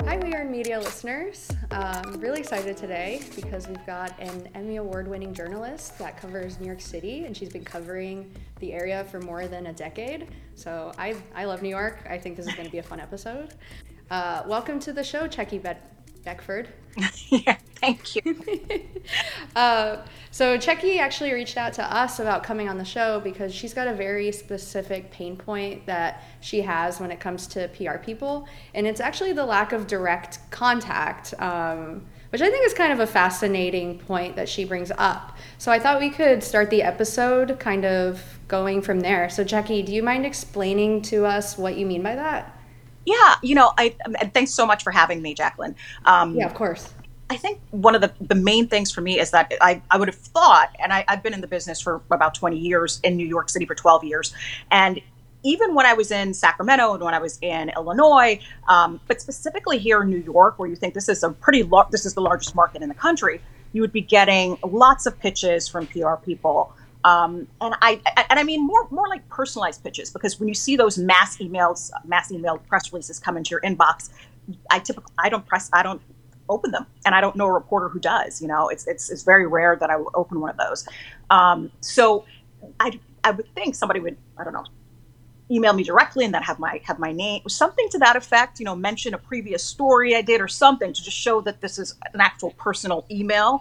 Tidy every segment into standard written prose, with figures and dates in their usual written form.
Hi, We Are in Media listeners. Really excited today because we've got an Emmy Award-winning journalist that covers New York City, and she's been covering the area for more than a decade. So I love New York. I think this is going to be a fun episode. Welcome to the show, Checky Beckford. Yeah, thank you. So Checky actually reached out to us about coming on the show because she's got a very specific pain point that she has when it comes to PR people, and it's actually the lack of direct contact, which I think is kind of a fascinating point that she brings up. So I thought we could start the episode kind of going from there. So Checky, do you mind explaining to us what you mean by that? Yeah, and thanks so much for having me, Jacqueline. Yeah, of course. I think one of the main things for me is that I would have thought, and I've been in the business for about 20 years, in New York City for 12 years. And even when I was in Sacramento and when I was in Illinois, but specifically here in New York, where you think this is this is the largest market in the country, you would be getting lots of pitches from PR people. And I mean more like personalized pitches, because when you see those mass email press releases come into your inbox, I don't open them, and I don't know a reporter who does. It's very rare that I will open one of those. So I would think somebody would, I don't know, email me directly and then have my name, something to that effect. Mention a previous story I did or something to just show that this is an actual personal email.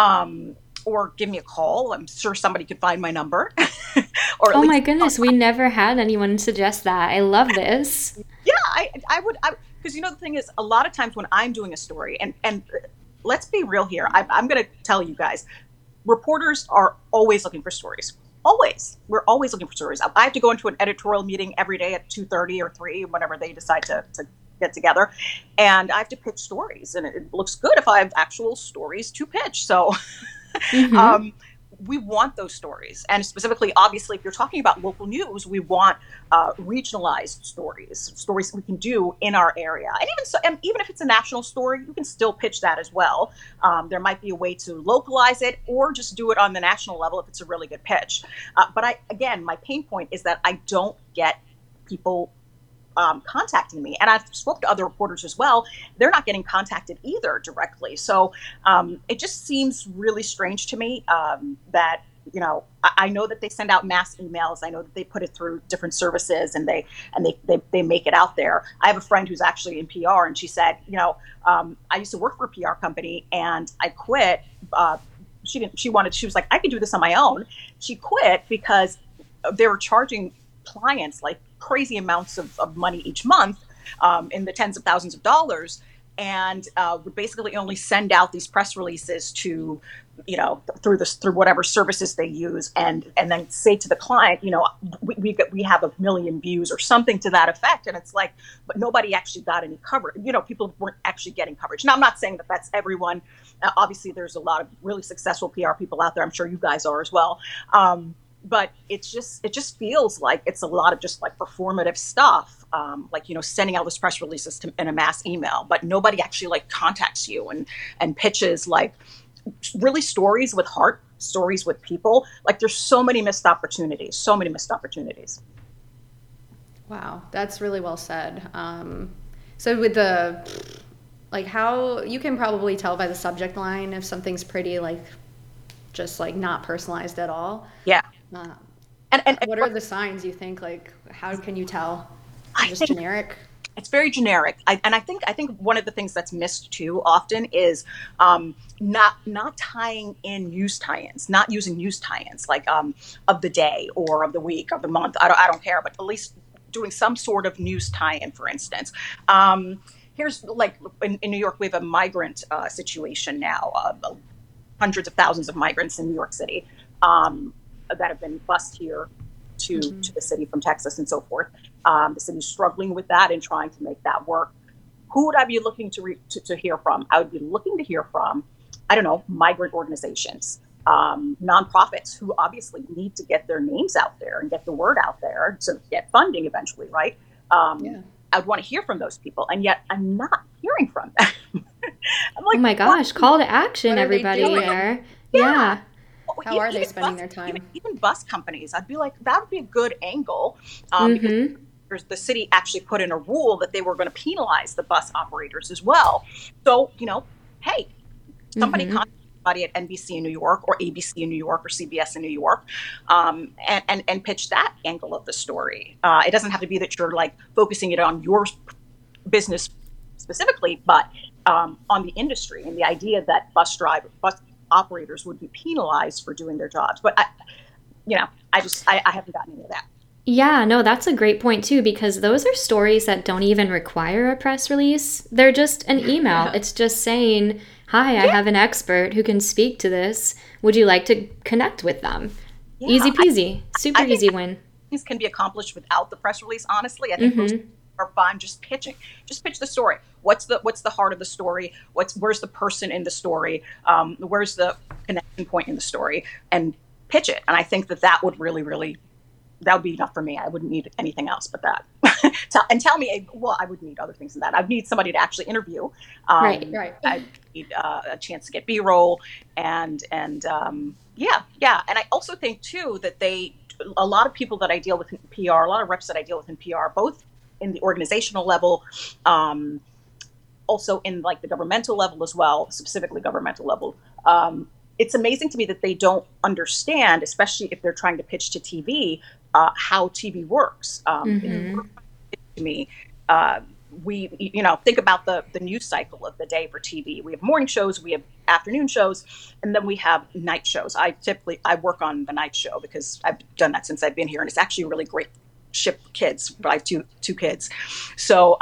Or give me a call. I'm sure somebody could find my number. Or at Oh least, my goodness, we never had anyone suggest that. I love this. yeah, I would, because the thing is, a lot of times when I'm doing a story, and let's be real here, I'm going to tell you guys, reporters are always looking for stories. Always. We're always looking for stories. I have to go into an editorial meeting every day at 2:30 or 3, whenever they decide to get together, and I have to pitch stories, and it looks good if I have actual stories to pitch. So Mm-hmm. um, we want those stories. And specifically, obviously, if you're talking about local news, we want regionalized stories we can do in our area. And even if it's a national story, you can still pitch that as well. There might be a way to localize it or just do it on the national level if it's a really good pitch. But again, my pain point is that I don't get people contacting me. And I've spoke to other reporters as well. They're not getting contacted either directly. So it just seems really strange to me that, I know that they send out mass emails. I know that they put it through different services, and they make it out there. I have a friend who's actually in PR, and she said, I used to work for a PR company and I quit. She was like, I could do this on my own. She quit because they were charging clients like crazy amounts of money each month, in the tens of thousands of dollars, and would basically only send out these press releases to, through whatever services they use, and then say to the client, we have 1 million views or something to that effect. And it's like, but nobody actually got any coverage. People weren't actually getting coverage. Now, I'm not saying that that's everyone. Obviously, there's a lot of really successful PR people out there. I'm sure you guys are as well. But it just feels like it's a lot of just like performative stuff, like, sending out those press releases in a mass email, but nobody actually like contacts you and pitches like really stories with heart, stories with people. Like, there's so many missed opportunities. Wow, that's really well said. So with how you can probably tell by the subject line if something's pretty like just like not personalized at all. Yeah. Uh, And what are the signs you think? Like, how can you tell? I Just think generic? it's very generic. I think one of the things that's missed too often is not tying in news tie-ins, not using news tie-ins like of the day or of the week, of the month. I don't care, but at least doing some sort of news tie-in, for instance. Here's like in New York, we have a migrant situation now. Hundreds of thousands of migrants in New York City that have been bused here to the city from Texas and so forth. The city's struggling with that and trying to make that work. Who would I be looking to hear from? I would be looking to hear from, I don't know, migrant organizations, nonprofits who obviously need to get their names out there and get the word out there to get funding eventually, right? Yeah. I would want to hear from those people, and yet I'm not hearing from them. I'm Oh like, my what? gosh, call to action, What are they everybody doing? there. Yeah. Yeah. How are they Even spending bus, their even, time? even bus companies, I'd be like, that would be a good angle, because Mm-hmm. the city actually put in a rule that they were going to penalize the bus operators as well. So, hey, somebody contacted somebody at NBC in New York or ABC in New York or CBS in New York, and pitch that angle of the story. It doesn't have to be that you're like focusing it on your business specifically, but on the industry and the idea that bus operators would be penalized for doing their jobs. But I haven't gotten into that. Yeah, no, that's a great point too, because those are stories that don't even require a press release. They're just an email. It's just saying, hi, I have an expert who can speak to this. Would you like to connect with them? Yeah, easy peasy. Super easy win. Things can be accomplished without the press release, honestly. I think those are fine. Just pitching. Just pitch the story. What's the heart of the story? Where's the person in the story? Where's the connection point in the story? And pitch it. And I think that would really that would be enough for me. I wouldn't need anything else but that. Tell me, I would need other things than that. I'd need somebody to actually interview. Right. I'd need a chance to get B-roll and yeah. And I also think too that a lot of people that I deal with in PR, a lot of reps that I deal with in PR, both in the organizational level, also in like the governmental level as well, specifically governmental level. It's amazing to me that they don't understand, especially if they're trying to pitch to TV, how TV works. To me, we think about the news cycle of the day for TV. We have morning shows, we have afternoon shows, and then we have night shows. I work on the night show because I've done that since I've been here, and it's actually a really great ship for kids. But I have two kids, so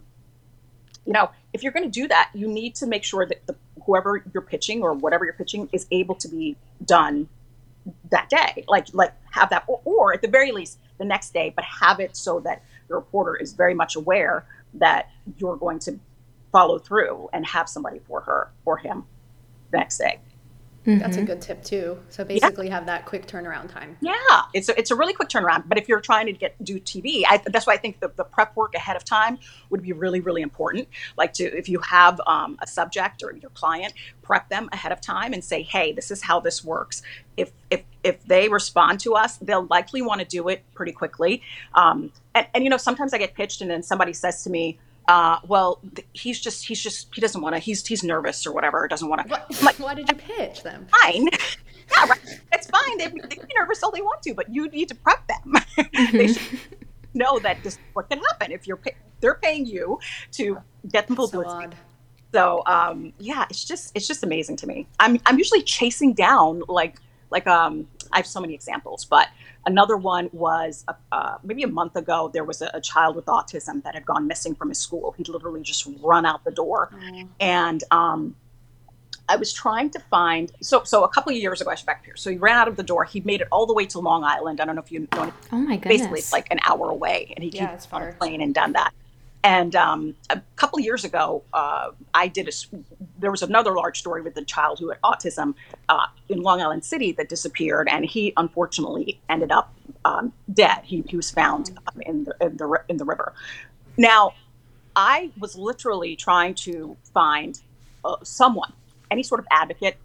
if you're going to do that, you need to make sure that whoever you're pitching or whatever you're pitching is able to be done that day, like have that, or at the very least the next day, but have it so that the reporter is very much aware that you're going to follow through and have somebody for her or him the next day. That's a good tip too. So basically have that quick turnaround time. Yeah, it's a really quick turnaround. But if you're trying to do TV, that's why I think the prep work ahead of time would be really, really important. Like if you have a subject or your client, prep them ahead of time and say, hey, this is how this works. If they respond to us, they'll likely want to do it pretty quickly. And sometimes I get pitched and then somebody says to me, he doesn't want to, he's nervous or whatever, doesn't want to. Like, why did you pitch them? Fine. Yeah, right. It's fine. They can be nervous all they want to, but you need to prep them. They should know that this is what can happen if they're paying you to get them publicity. So it's just amazing to me. I'm usually chasing down like I have so many examples, but another one was maybe a month ago. There was a child with autism that had gone missing from his school. He'd literally just run out the door, and I was trying to find. So a couple of years ago, I should back up here. So he ran out of the door. He made it all the way to Long Island. I don't know if you know. Oh my goodness! Basically, it's like an hour away, and he came on a plane and done that. And a couple of years ago, there was another large story with a child who had autism in Long Island City that disappeared, and he unfortunately ended up dead. He was found in the river. Now, I was literally trying to find someone, any sort of advocate,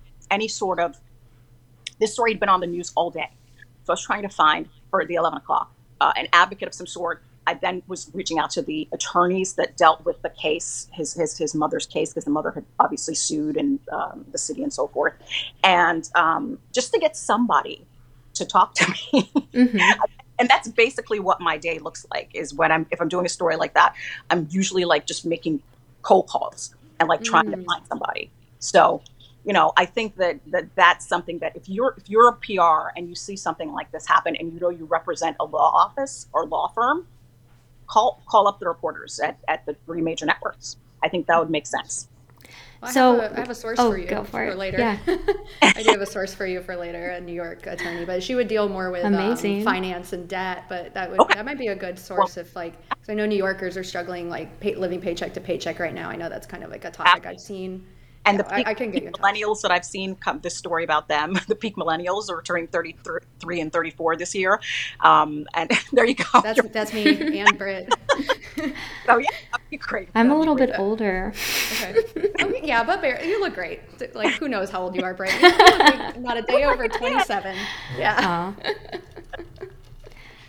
this story had been on the news all day. So I was trying to find, for the 11 o'clock, an advocate of some sort. I then was reaching out to the attorneys that dealt with the case, his mother's case, because the mother had obviously sued and the city and so forth. And just to get somebody to talk to me. And that's basically what my day looks like, is if I'm doing a story like that, I'm usually like just making cold calls and like trying to find somebody. So, I think that's something that if you're a PR and you see something like this happen and you represent a law office or law firm, call up the reporters at the 3 major networks. I think that would make sense. Well, I have a source for you for later. Yeah. I do have a source for you for later, a New York attorney, but she would deal more with finance and debt. But that might be a good source if because I know New Yorkers are struggling living paycheck to paycheck right now. I know that's kind of like a topic I've seen. And I can get millennials that I've seen this story about them, the peak millennials are turning 33 and 34 this year. And there you go. That's me and Britt. Oh, yeah. That'd be great. I'm a little bit older. Okay. Yeah, but you look great. Like, who knows how old you are, Britt? You look like not a day over 27. Yeah.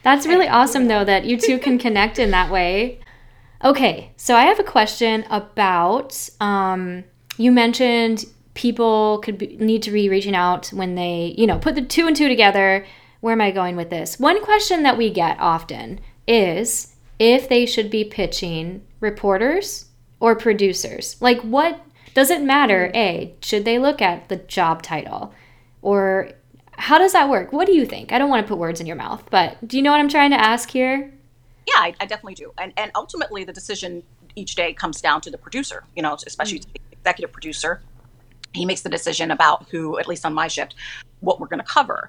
That's really awesome, though, that you two can connect in that way. Okay, so I have a question about, you mentioned people need to be reaching out when they, put the 2 and 2 together. Where am I going with this? One question that we get often is if they should be pitching reporters or producers. Like, what does it matter? Should they look at the job title? Or how does that work? What do you think? I don't want to put words in your mouth, but do you know what I'm trying to ask here? Yeah, I definitely do. And ultimately, the decision each day comes down to the producer, especially the executive producer. He makes the decision about who, at least on my shift, what we're going to cover.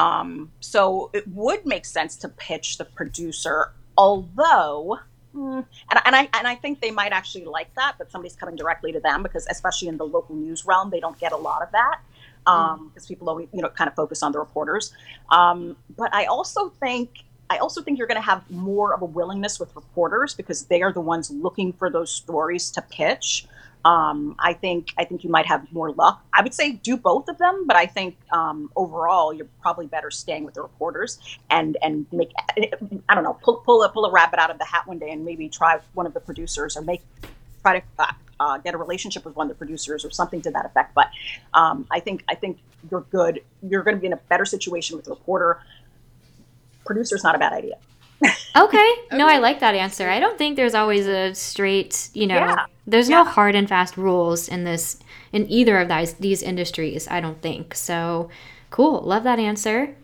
So it would make sense to pitch the producer, although, and I think they might actually like that somebody's coming directly to them, because especially in the local news realm, they don't get a lot of that. Because people always, kind of focus on the reporters. But I also think you're going to have more of a willingness with reporters, because they are the ones looking for those stories to pitch. I think you might have more luck. I would say do both of them, but I think overall you're probably better staying with the reporters and make, I don't know, pull a rabbit out of the hat one day and maybe try one of the producers, or try to get a relationship with one of the producers or something to that effect. But I think you're good. You're going to be in a better situation with the reporter. Producer's not a bad idea. Okay. No, I like that answer. I don't think there's always a straight, there's no hard and fast rules in either of these industries, I don't think. So cool. Love that answer.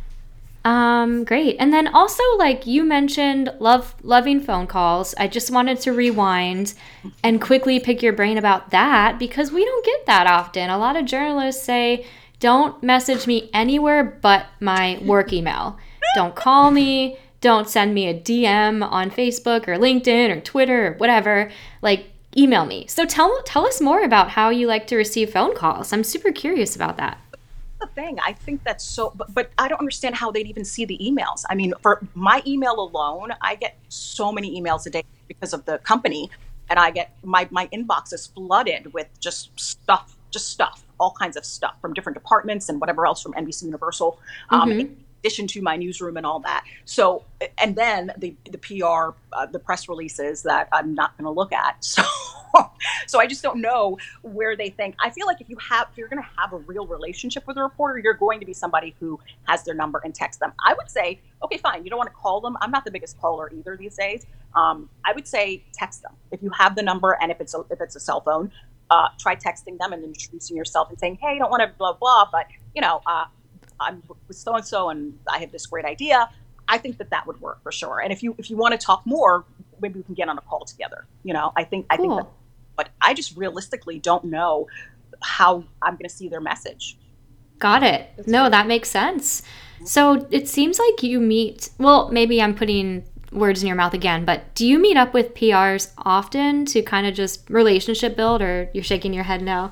Great. And then also, like you mentioned, loving phone calls. I just wanted to rewind and quickly pick your brain about that, because we don't get that often. A lot of journalists say, don't message me anywhere but my work email. Don't call me. Don't send me a DM on Facebook or LinkedIn or Twitter or whatever. Like, email me. So tell us more about how you like to receive phone calls. I'm super curious about that. The thing, I think that's so, but I don't understand how they'd even see the emails. I mean, for my email alone, I get so many emails a day because of the company, and I get my inbox is flooded with just stuff, all kinds of stuff from different departments and whatever else from NBC Universal. In addition to my newsroom and all that. So, and then the PR, the press releases that I'm not going to look at. So I just don't know where they think. I feel like if you're going to have a real relationship with a reporter, you're going to be somebody who has their number and text them. I would say, okay, fine. You don't want to call them. I'm not the biggest caller either these days. I would say text them if you have the number, and if it's a cell phone, try texting them and introducing yourself and saying, hey, you don't want to blah blah, but I'm with so-and-so and I have this great idea. I think that would work for sure. And if you want to talk more, maybe we can get on a call together. I think that, but I just realistically don't know how I'm going to see their message. Got it. That makes sense. So it seems like you meet, well, maybe I'm putting words in your mouth again, but do you meet up with PRs often to kind of just relationship build, or you're shaking your head no?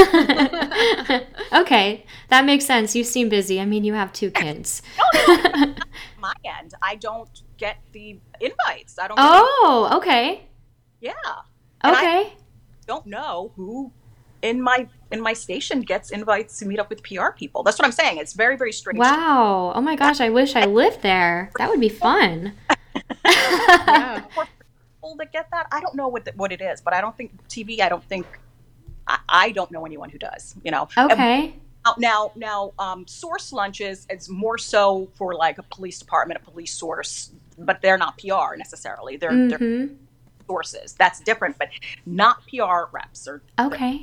Okay, that makes sense. You seem busy. I mean, you have 2 kids. No, my end, I don't get the invites. I don't. Okay. Yeah. And okay. I don't know who in my station gets invites to meet up with PR people. That's what I'm saying. It's very, very strange. Wow. Oh my gosh, I wish I lived there. That would be fun. Yeah. People that get that, I don't know what it is, but I don't think TV. I don't know anyone who does. Okay. Now, source lunches is more so for like a police department, a police source, but they're not PR necessarily. They're sources. That's different, but not PR reps. Okay.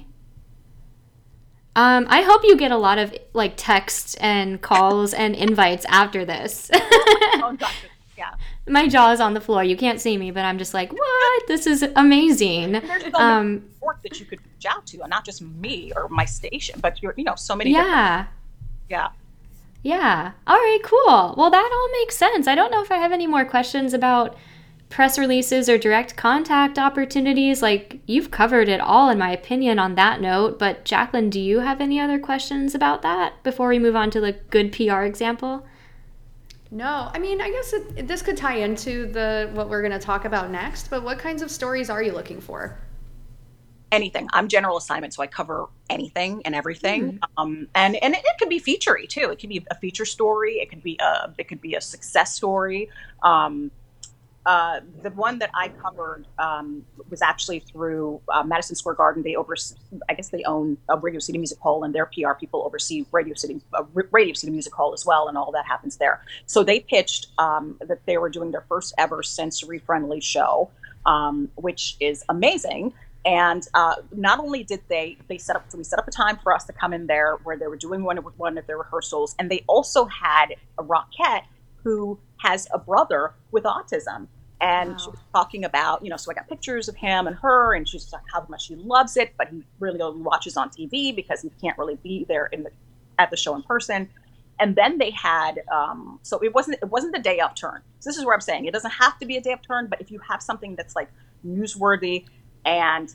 I hope you get a lot of like texts and calls and invites after this. Yeah. My jaw is on the floor. You can't see me, but I'm just like, what? This is amazing. There's so many work that you could reach out to, and not just me or my station, but so many. Yeah. Yeah. Yeah. All right, cool. Well, that all makes sense. I don't know if I have any more questions about press releases or direct contact opportunities. Like, you've covered it all, in my opinion, on that note. But Jacqueline, do you have any other questions about that before we move on to the good PR example? No, I mean, I guess this could tie into what we're going to talk about next, but what kinds of stories are you looking for? Anything. I'm general assignment, so I cover anything and everything. And it could be featurey too. It could be a feature story. It could be a success story. Um, the one that I covered was actually through Madison Square Garden. They oversee, I guess they own Radio City Music Hall, and their PR people oversee Radio City Music Hall as well, and all that happens there. So they pitched that they were doing their first ever sensory friendly show, which is amazing. And not only did they set up, so we set up a time for us to come in there where they were doing one of their rehearsals, and they also had a Rockette who has a brother with autism. And Wow. she was talking about, so I got pictures of him and her, and she's like how much she loves it, but he really only watches on TV because he can't really be there at the show in person. And then they had, so it wasn't the day upturn. So this is where I'm saying it doesn't have to be a day upturn, but if you have something that's like newsworthy, and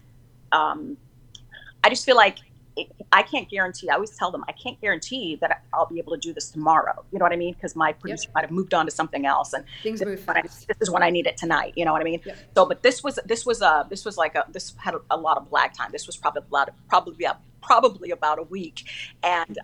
I just feel like I can't guarantee. I always tell them I can't guarantee that I'll be able to do this tomorrow. You know what I mean? Because my producer might have moved on to something else, and Things move fast. this is when I need it tonight. You know what I mean? Yep. So, but this had a lot of lag time. This was probably about a week, and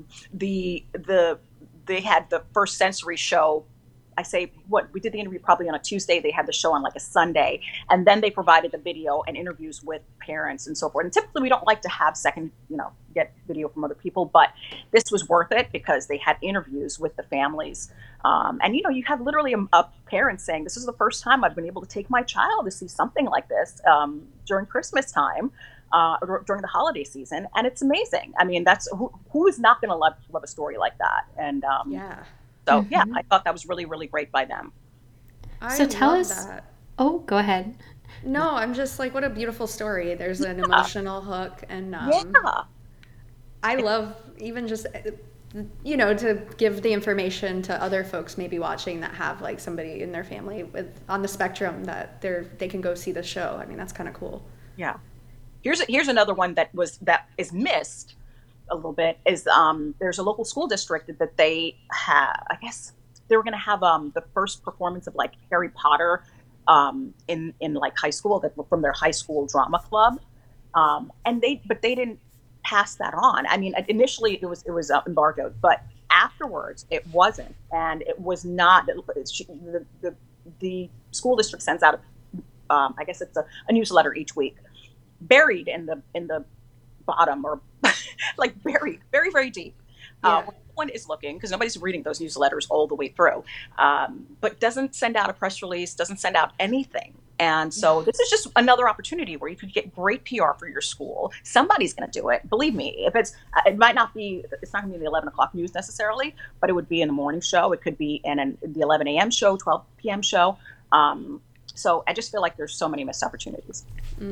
they had the first sensory show. I say we did the interview probably on a Tuesday. They had the show on like a Sunday, and then they provided the video and interviews with parents and so forth. And typically we don't like to have get video from other people, but this was worth it because they had interviews with the families. And you have literally a parent saying, "This is the first time I've been able to take my child to see something like this during Christmas time." Or during the holiday season, and it's amazing. I mean, that's who is not going to love a story like that? And Yeah. so yeah, I thought that was really, really great by them. So tell love us. that. Oh, go ahead. No, I'm just like, what a beautiful story. There's an emotional hook, and Yeah, I love even just to give the information to other folks maybe watching that have like somebody in their family on the spectrum that they can go see the show. I mean, that's kind of cool. yeah. Here's another one that is missed a little bit. Is there's a local school district that they have. I guess they were going to have the first performance of like Harry Potter in like high school, from their high school drama club, and they didn't pass that on. I mean, initially it was embargoed, but afterwards it wasn't, and it was not. The school district sends out I guess it's a newsletter each week, buried in the bottom, or like buried very, very deep. Yeah. When no one is looking, because nobody's reading those newsletters all the way through, but doesn't send out a press release, doesn't send out anything. And so this is just another opportunity where you could get great PR for your school. Somebody's going to do it. Believe me, it's not going to be the 11 o'clock news necessarily, but it would be in the morning show. It could be in the 11 a.m. show, 12 p.m. show. So I just feel like there's so many missed opportunities.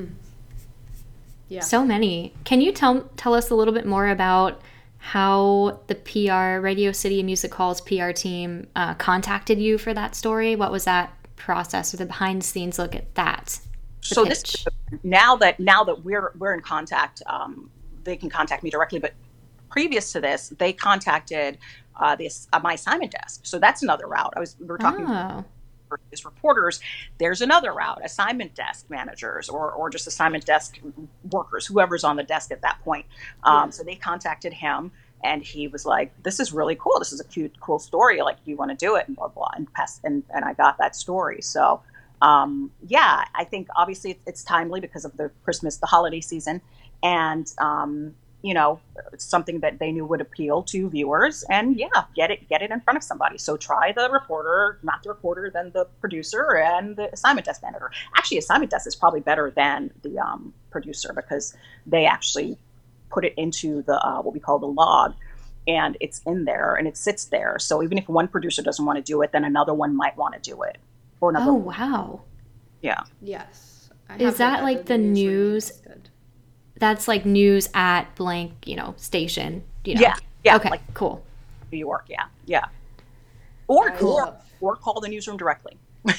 Yeah. So many. Can you tell us a little bit more about how the PR, Radio City Music Hall's PR team contacted you for that story? What was that process, or the behind the scenes look at that? So pitch. Now that we're in contact, they can contact me directly. But previous to this, they contacted my assignment desk. So that's another route. We were talking. Oh. As reporters, there's another route: assignment desk managers or just assignment desk workers, whoever's on the desk at that point. So they contacted him, and he was like, "This is really cool. This is a cool story. Like, do you want to do it?" And blah blah. And I got that story. So yeah, I think obviously it's timely because of the holiday season, and it's something that they knew would appeal to viewers, and get it in front of somebody. So try the reporter, not the reporter, then the producer and the assignment desk manager. Actually, assignment desk is probably better than the producer, because they actually put it into the what we call the log, and it's in there and it sits there. So even if one producer doesn't want to do it, then another one might want to do it. Or another. Oh, wow. Yeah. Yes. Is that like the news? That's like news at blank, station. Yeah. Okay, like cool. New York. Yeah. Or call the newsroom directly.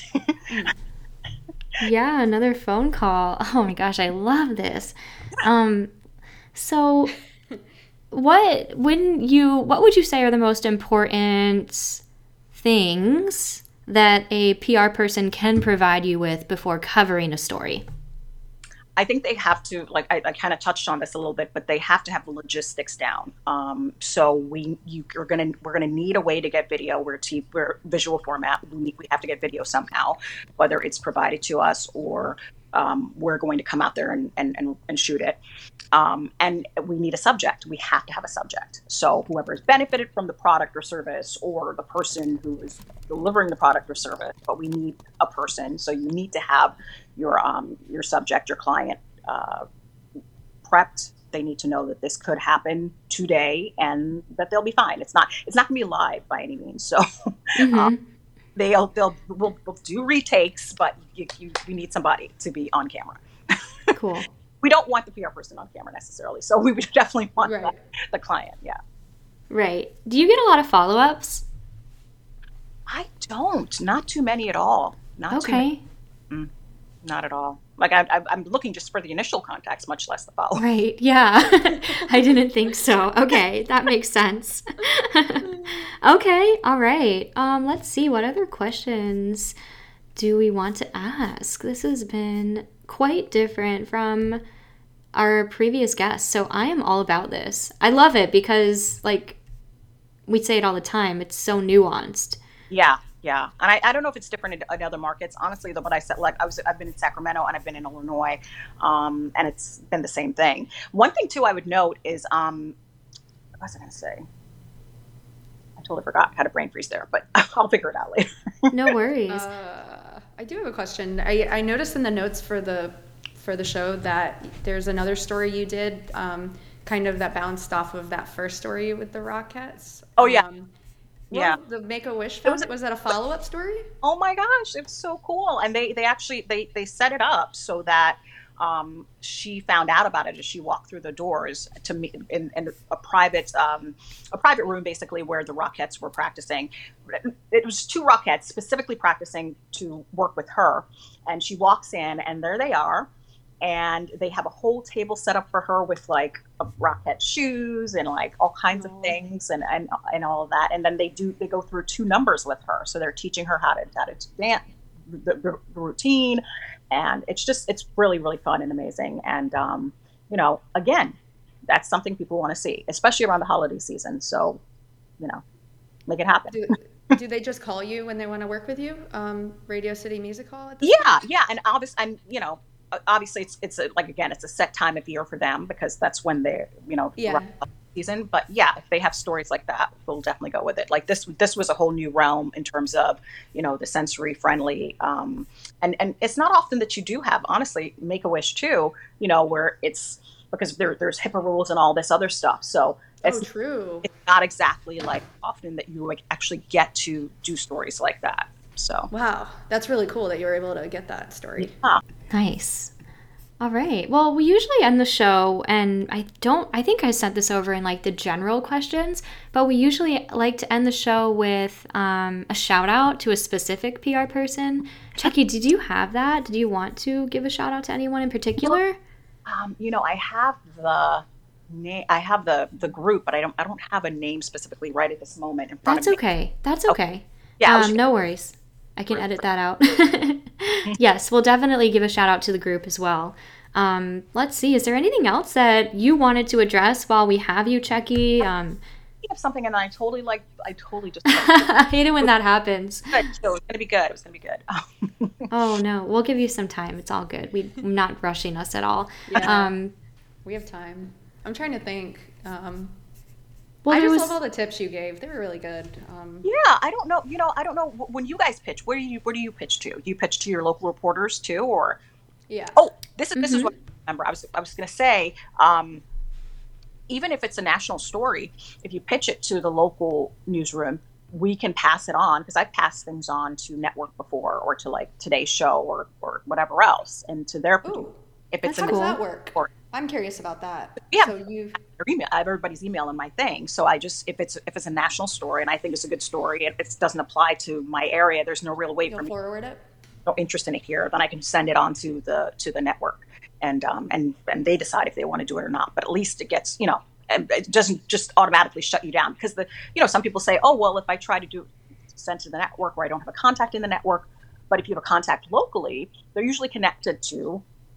Yeah, another phone call. Oh my gosh, I love this. So what would you say are the most important things that a PR person can provide you with before covering a story? I think they have to, like I kind of touched on this a little bit, but they have to have the logistics down. So we're gonna need a way to get video. We're visual format. We have to get video somehow, whether it's provided to us or we're going to come out there and shoot it. And we need a subject. We have to have a subject. So whoever has benefited from the product or service, or the person who is delivering the product or service, but we need a person. So you need to have your subject, your client, prepped. They need to know that this could happen today and that they'll be fine. It's not going to be live by any means. So we'll do retakes, but we need somebody to be on camera. Cool. We don't want the PR person on camera necessarily, so we would definitely want the client. Yeah. Right. Do you get a lot of follow-ups? I don't. Not too many at all. Not too many. Not at all. Like I'm looking just for the initial contacts, much less the follow-up. Right. Yeah. I didn't think so. Okay, that makes sense. Okay. All right. Let's see. What other questions do we want to ask? This has been quite different from our previous guests, so I am all about this. I love it because, like, we say it all the time. It's so nuanced. Yeah. And I don't know if it's different in other markets, honestly, though. But I said, like, I've been in Sacramento and I've been in Illinois, and it's been the same thing. One thing too I would note is, what was I going to say? I totally forgot. I had a brain freeze there, but I'll figure it out later. No worries. I do have a question. I noticed in the notes for the show that there's another story you did, kind of that bounced off of that first story with the Rockettes. Oh yeah. Yeah. The Make-A-Wish Foundation, was that a follow-up story? Oh my gosh, it was so cool. And they actually they set it up so that she found out about it as she walked through the doors to meet in a private room, basically, where the Rockettes were practicing. It was 2 Rockettes specifically practicing to work with her, and she walks in, and there they are, and they have a whole table set up for her with like Rockette shoes and like all kinds of things and all of that. And then they go through 2 numbers with her, so they're teaching her how to dance, the routine. And it's really, really fun and amazing. And, again, that's something people want to see, especially around the holiday season. So, make it happen. Do they just call you when they want to work with you? Radio City Music Hall? Yeah. And obviously it's a set time of year for them because that's when they're, season. But yeah, if they have stories like that, we'll definitely go with it. Like this was a whole new realm in terms of, the sensory friendly, and it's not often that you do have, honestly, Make-A-Wish too, where it's because there's HIPAA rules and all this other stuff. So it's true. It's not exactly like often that you like actually get to do stories like that. So wow, that's really cool that you were able to get that story. Yeah. Nice. All right. Well, we usually end the show, and I think I sent this over in like the general questions, but we usually like to end the show with a shout out to a specific PR person. Chucky, did you have that? Did you want to give a shout out to anyone in particular? I have the name. I have the group, but I don't have a name specifically right at this moment in front of me. That's okay. Yeah. No worries. I can edit that out. Yes, we'll definitely give a shout out to the group as well. Let's see. Is there anything else that you wanted to address while we have you, Chucky? I have something, and I totally just. I hate it when that happens. So it's gonna be good. It's gonna be good. Oh no, we'll give you some time. It's all good. We're not rushing us at all. Yeah, we have time. I'm trying to think. Well, I just love all the tips you gave. They were really good. Yeah, I don't know. I don't know when you guys pitch. Where do you pitch to? Do you pitch to your local reporters too, or? Yeah. Oh, this is what I remember. I was going to say, even if it's a national story, if you pitch it to the local newsroom, we can pass it on, because I've passed things on to network before, or to like Today's Show or whatever else, and to their. Ooh, if it's how does that work? I'm curious about that. Yeah, so I have everybody's email in my thing. So I just if it's a national story and I think it's a good story, and it doesn't apply to my area, there's no real way for me. Forward it. No interest in it here, then I can send it on to the network, and they decide if they want to do it or not. But at least it gets it doesn't just automatically shut you down, because some people say, oh well, if I try to send to the network where I don't have a contact in the network, but if you have a contact locally, they're usually connected to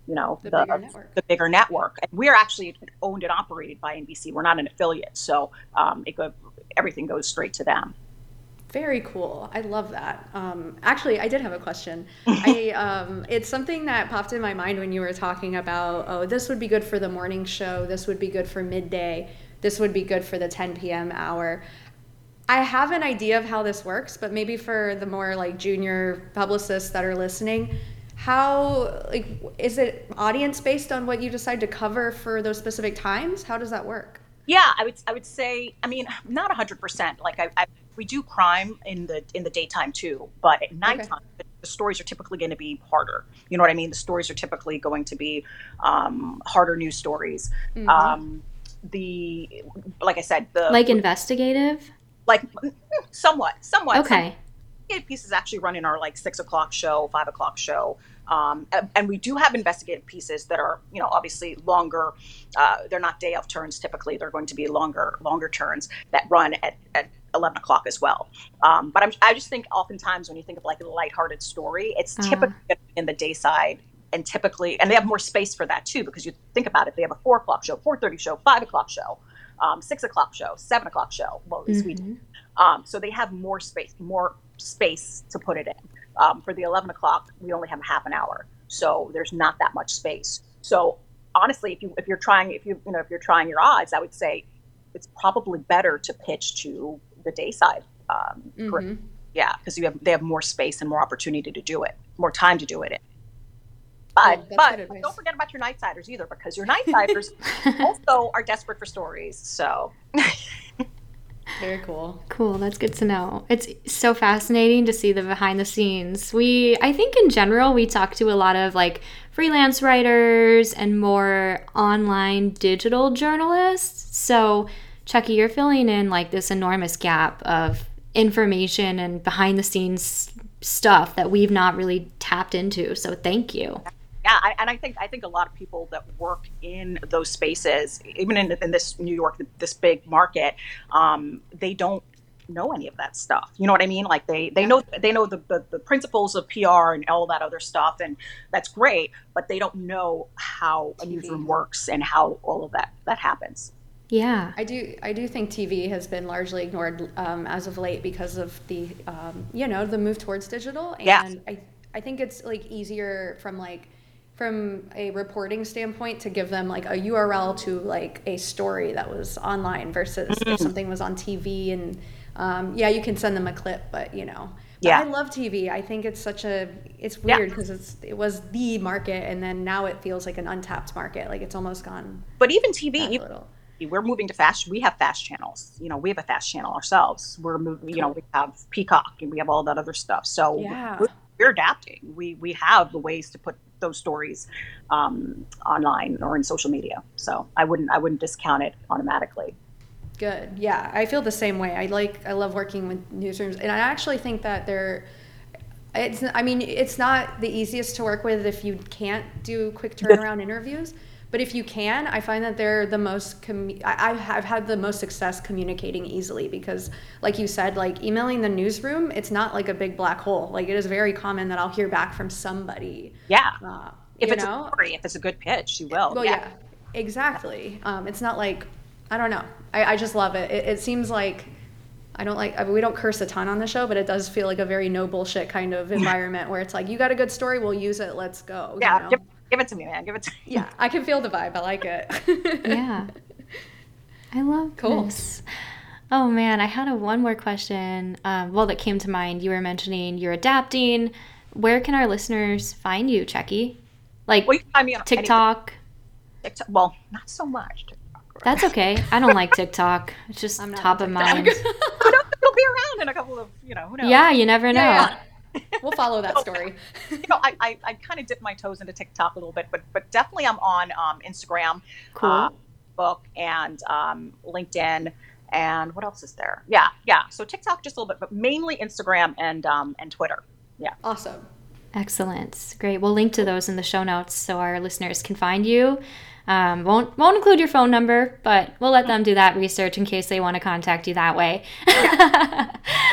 The bigger network. The bigger network. And we're actually owned and operated by NBC. We're not an affiliate, so everything goes straight to them. Very cool. I love that. Actually, I did have a question. It's something that popped in my mind when you were talking about, oh, this would be good for the morning show. This would be good for midday. This would be good for the 10 p.m. hour. I have an idea of how this works, but maybe for the more like junior publicists that are listening, how, like, is it audience based on what you decide to cover for those specific times? How does that work? Yeah, I would say, I mean, not 100%. Like we do crime in the daytime too, but at nighttime, the stories are typically going to be harder. You know what I mean? The stories are typically going to be harder news stories. Mm-hmm. Like I said, like investigative, like somewhat. Okay. Some pieces actually run in our like 6 o'clock show, 5 o'clock show. And we do have investigative pieces that are, obviously longer. They're not day of turns. Typically, they're going to be longer turns that run at 11 o'clock as well. But I just think oftentimes when you think of like a lighthearted story, it's typically in the day side, and they have more space for that too, because you think about it, they have a 4 o'clock show, 4:30 show, 5 o'clock show, 6 o'clock show, 7 o'clock show. Well, at least we do. So they have more space to put it in. For the 11 o'clock, we only have half an hour, so there's not that much space. So honestly, if you're trying your odds, I would say it's probably better to pitch to the day side. Because they have more space and more opportunity to do it, more time to do it in. But don't forget about your nightsiders either, because your nightsiders also are desperate for stories. So. Very cool. Cool. That's good to know. It's so fascinating to see the behind the scenes. I think in general, we talk to a lot of like freelance writers and more online digital journalists. So Chucky, you're filling in like this enormous gap of information and behind the scenes stuff that we've not really tapped into. So thank you. Yeah, and I think a lot of people that work in those spaces, even in this New York, this big market, they don't know any of that stuff. You know what I mean? Like they know the principles of PR and all that other stuff, and that's great, but they don't know how a newsroom works and how all of that happens. Yeah, I do think TV has been largely ignored as of late because of the the move towards digital, and I think it's like easier from a reporting standpoint to give them like a URL to like a story that was online versus if something was on TV and you can send them a clip, but I love TV. I think it's it's weird because it was the market, and then now it feels like an untapped market. Like it's almost gone. But even TV, we're moving to fast. We have fast channels. We have a fast channel ourselves. We're moving. We have Peacock and we have all that other stuff. So we're adapting. We have the ways to put those stories online or in social media. So I wouldn't discount it automatically. Good. Yeah, I feel the same way. I love working with newsrooms, and I actually think that it's not the easiest to work with if you can't do quick turnaround interviews. But if you can, I find that they're the most, I've had the most success communicating easily because, like you said, like emailing the newsroom, it's not like a big black hole. Like it is very common that I'll hear back from somebody. Yeah. If it's a story, if it's a good pitch, you will. Well, yeah, exactly. It's not like, I don't know. I just love it. It seems like, we don't curse a ton on the show, but it does feel like a very no bullshit kind of environment where it's like, you got a good story, we'll use it, let's go. Yeah. Give it to me, man. Give it to me. Yeah, I can feel the vibe. I like it. Yeah. I love this. Oh, man. I had one more question. That came to mind. You were mentioning you're adapting. Where can our listeners find you, Chucky? Like you can find me on TikTok? Well, not so much TikTok. Right? That's okay. I don't like TikTok. It's just top of mind. It'll be around in a couple of, who knows? Yeah, you never know. Yeah. We'll follow that story. I kind of dip my toes into TikTok a little bit, but definitely I'm on Instagram, Facebook, and LinkedIn, and what else is there? Yeah. So TikTok just a little bit, but mainly Instagram and Twitter. Yeah. Awesome. Excellent. Great. We'll link to those in the show notes so our listeners can find you. Won't include your phone number, but we'll let them do that research in case they want to contact you that way.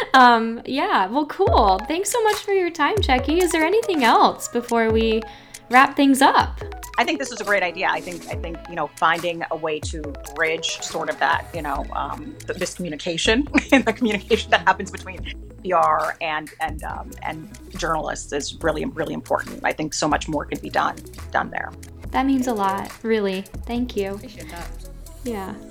Well, cool. Thanks so much for your time, Chucky. Is there anything else before we wrap things up. I think this is a great idea. I think finding a way to bridge sort of that this communication and the communication that happens between PR and journalists is really, really important. I think so much more can be done there. That means a lot, really. Thank you. Appreciate that. Yeah.